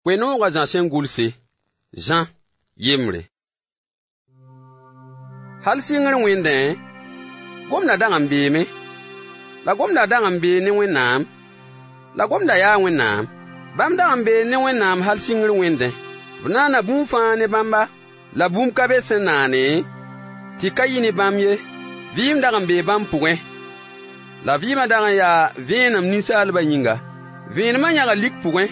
Kweno ga Jean Sengulse, Jean, yemre. Hal singr wende, gomna dangam beme. La gomna dangam be ne wenam. La gomna ya wenam. Bam dangam be ne wenam hal singr wende. Banana boom fan bamba. La boom kabe senane. Tika yini bamye. Vim dangam be bam pouin. La vima dangam ya venam nisa alba yinga. Venama yaga lik pouin.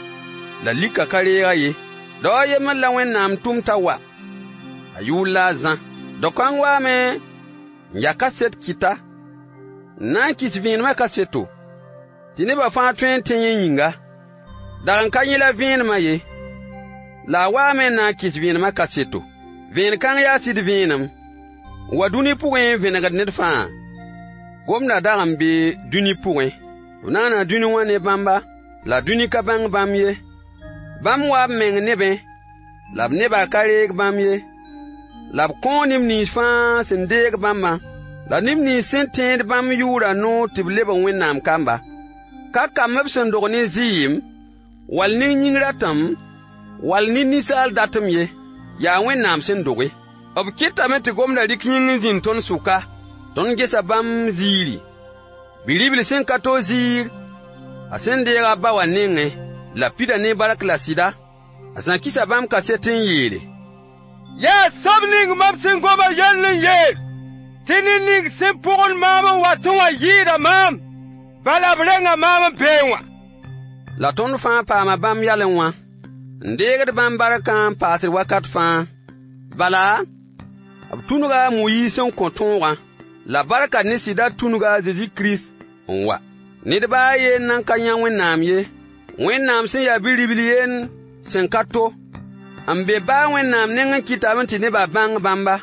La lika karega ye. Do ye man la wenam tum tawa. Ayula zan. Do kangwa me. Yaka set kita. Na kis venama kaseto. Tineba fan 20 yinga. Dagan kanyela venama ye. La wa me na kis venama kaseto. Ven kan ya sid venam. Wa duni pouin venagad net fan. Gomna dagan be duni pouin. Nana duni wane bamba. La duni kabang bamye. Bam wa meng nebe. Lab neba kareg bamye. Lab konim ni fan sendeg bamba. La nim ni sentend bam yura no tibleba wenam kamba. Kaka mebsen dogni ziyim. Wal ni nyingratam. Wal ni nisal datam ye. Ya wenam sen doge. Ob kita meti gomna dik nyingin ton suka. Ton gesa bam ziri. Bilibil sen kato zir. Asende ga bawa nenge. La pida ne barak la sida. Asan kisa bam kasetin yele. Ya sabning mabsin goma yelin yel. Tinining simpul mama watwa yida mam. Bala brenga mama benwa. La ton fan pa ma bam yalenwa. Ndeged bam barakan pasir wakat fan. Bala. Abtunuga muyi kontonwa. La baraka ni sida tunuga Jésus Christ onwa. Nidba ye nan kanyan wenam ye. Wenam sen ya bilibilien sen kato. Ambe ba wenam nengan kitabun tineba bang bamba.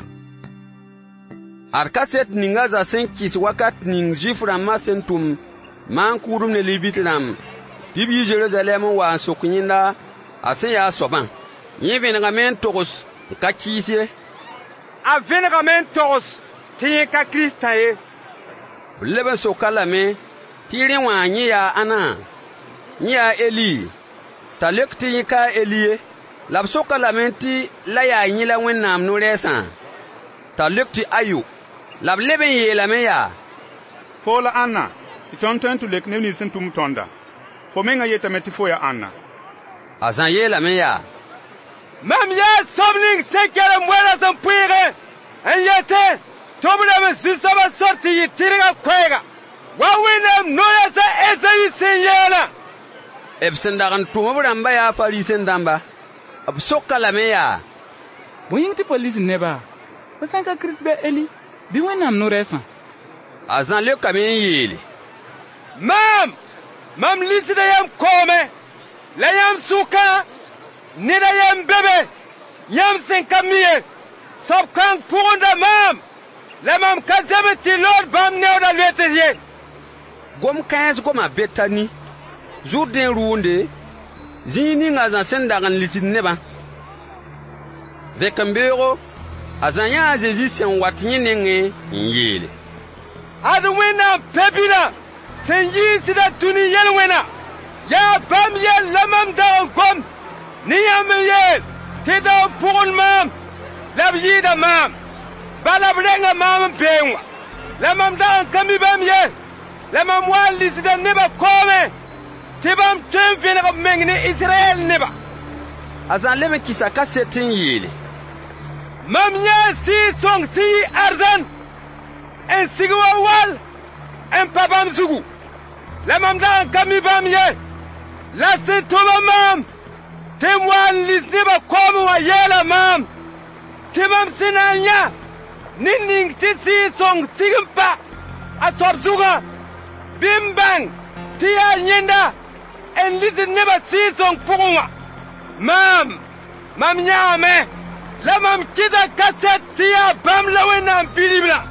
Arkaset ningaza sen kis wakat ning jiframa sentum. Man kurum ne libitram. Bibi Jerusalem wa sokunyinda. Asen ya soban. Yen venegamen togos kakisye. A venegamen togos. Tiye ka Krista ye. Leben sokala me. Tirin wa nyi ya ana. Nyi ya Eli. Talek tiye ka Elie. Lab sokala me ti la ya nyi la wenam no resan. Talek ti ayu. Lab leben ye la me ya. Fola Anna. Itonton tu lek ne ni sentum tonda. Fo menga yeta meti fo ya Anna. Azan ye la me ya. Mam ya somning sekere mwela san puire. En yete. Tobula me sisaba sorti yitiriga kwega. Wawinem nora sa eza yisenyana. Ebsen dagan tumobra ya falisen damba. Absoka la me ya. Boying ti police neba. Pasanka Chris be Eli. Bi wenam no resan. Azan le kamen yele. Mam lisi da yam kome. La yam suka. Nida yam bebe. Yam senkamiye. Sobkan punda mam. La mam kazeme ti Lord bam neoda lwete ye. Gom 15 goma betani. Jourdain rounde. Zini ngazan sendagan litin neba. Vekambero. Azan ya Jésus sen watinye nenge yele. Adu wena pepina. Sen yi sida tuni yel wena. Ya bam yel lamam da gom. Ni yam yel. Tida pun mam. Lab yida mam. Bala brenga mam benwa. La mam da kami bam ye. La mam wan lisida neba kome. Tibam tun vina mengne Israel neba. Azan lebe kisa kasetin yele. Mam ye si song si arzan. En sigwa wal. En pabam sugu. La mam da kami bam ye. La se toba mam. Tim wan lisneba kome wa yela mam. Timam sinanya. Nining titi song tigimpa. Atop suga. Bimbang. Tia nyenda. En listen neba si song pungwa. Mam nyame. La mam kita kaset tia bam lawena bilibla.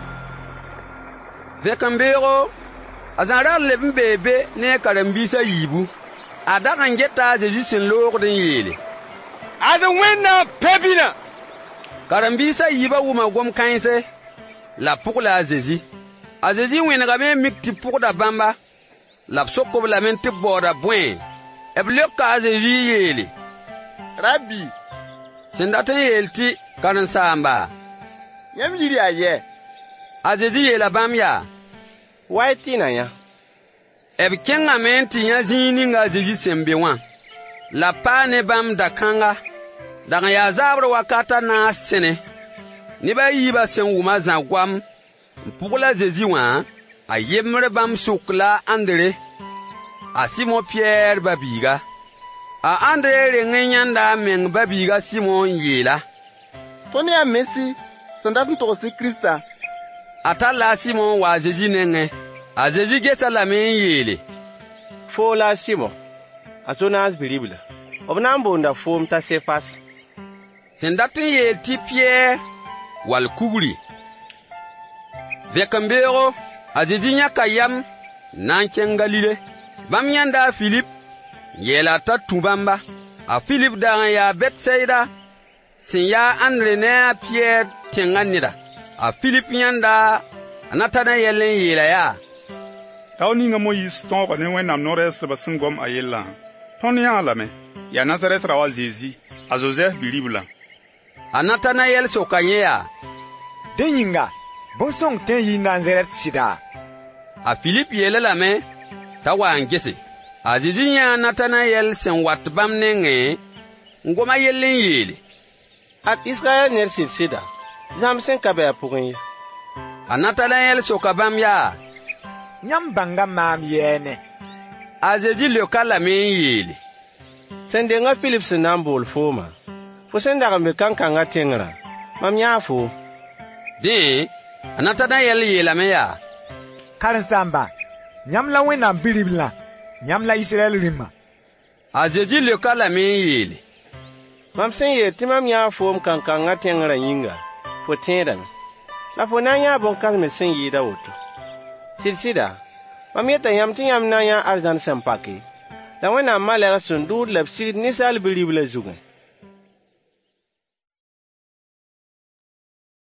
Vekambero. Azan rar leben bebe ne karambisa yibu. Adakan geta Jésus sen lorden yele. Adan wena pebina. Karambisa yiba wuma gom kainse. La pour la Jésus. A Jésus wena game mikti pour da bamba. La soko la mente boda buen. b leoka a Zeezi yeele: Rabbi, sẽn dat n yeel tɩ karen-saamba, yãmb yiri a yɛ. a Zeezi yeela bãmb yaa: Wa y tɩ na yã. b kẽngame n tɩ yã zĩig ninga a Zeezi sẽn be wã, la paa ne bãmb da-kãnga. Dag n yaa zaabr wakata naas sẽne. Neb a yiibã sẽn wʋm a zã-goam n pʋgl a Zeezi wã, a yembr bãmb sʋk la a Ãndre, a Sɩmo Piyɛɛr ba-biiga. A Ãndre reng n yãnda a meng ba-biiga Sɩmo n yeela: Tõnd yaa Mesi sẽn dat n togs tɩ Kiristã. A talla a Sɩmo n wa a Zeezi nengẽ. A Zeezi gesa lame n yeele: Foo la a Sɩmo, a Zonaas bi-ribla. B na n boonda foom t'a Sefas. Sẽn dat n yeel tɩ Piyɛɛr wall kugri. Vẽkembeoogo, a Zeezi yãka yam na n kẽng Galile. Bãmb yãnda a Filip, yeela t'a tũ bãmba. A Filip dag n yaa Bɛtsɛyda, sẽn yaa Ãndre ne a Piyɛɛr tẽngã neda. A Filip yãnda a Natanayɛl n yeela yaa: Tao ninga Moyiis tõoga ne Wẽnnaam no-rɛɛsdbã sẽn gom a yellã. Tõnd yãa lame, yaa Nazarɛt rao a Zeezi, a Zozɛf bi-riblã. A Natanayɛl soka yẽ yaa: Dẽ yĩnga, bõn-sõng tõe n yɩ Nazarɛt sɩda? A Filip yeela lame t'a wa n gese. A Zeezi yãa Natanayɛl sẽn wat bãmb nengẽ n gom a yell n yeele: Ad Israyɛl ned sɩd-sɩda, zãmb sẽn ka bɩ a pʋgẽ ye. A Natanayɛl soka bãmb yaa: Yãmb bãnga maam yɛɛne? A Zeezi leoka lame n yeele: Sẽn denga Filip sẽn na n bool fooma, fo sẽn dag n be kãn-kãngã tẽngrã, mam yãa foom. Dẽ, a Natanayɛl yeelame yaa: Karen-saamba, yãmb la Wẽnnaam bi-riblã, yãmb la Israyɛl rĩmã. A Zeezi leoka lame n yeele: Mam sẽn yeel tɩ mam yãa foom kãn-kãngã tẽngrã yĩnga, fo tẽedame, la fo na n yãa bõn-kãsme sẽn yɩɩda woto. Sɩd-sɩda, mam yeta yãmb tɩ yãmb na n yãa arzãn sẽn pake, la Wẽnnaam malɛg sẽn dʋʋd la b sigd ninsaal bi-riblã zugẽ.